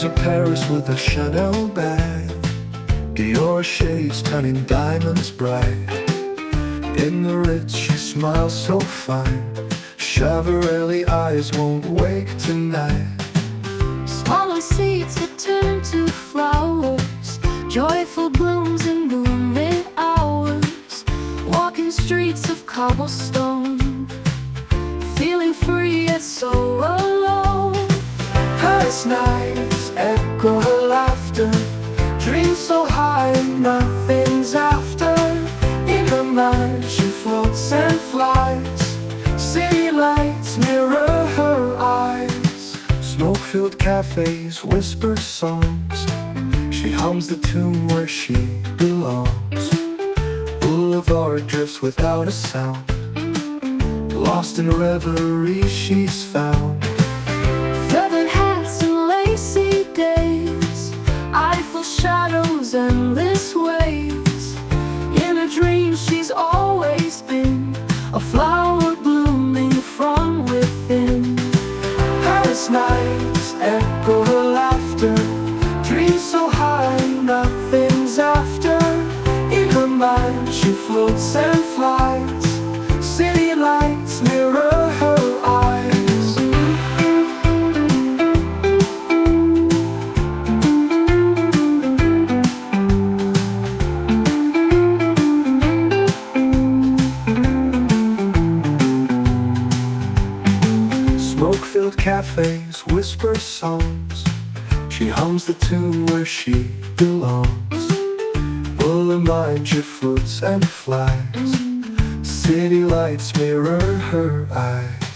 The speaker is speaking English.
of Paris with a Chanel bag, Dior shades turning diamonds bright. In the Ritz she smiles so fine, Chiavarelli eyes won't wake tonight. Smaller seeds that turn to flowers, joyful blooms in moonlit hours. Walking streets of cobblestone, feeling free yet so alone. Paris nights echo her laughter, dreams so high nothing's after. In her mind she floats and flies, city lights mirror her eyes. Smoke-filled cafes whisper songs, she hums the tune where she belongs. Boulevard drifts without a sound, lost in reverie she's found. Feathered hats and lacy days, Eiffel shadows, endless ways. In a dream she's always been a flower blooming from within. Paris nights echo her laughter, dreams so high nothing's after. In her mind she floats and flies, city lights mirror her eyes. Smoke-filled cafes whisper songs, she hums the tune where she belongs. Boulevard she floats and flies, city lights mirror her eyes.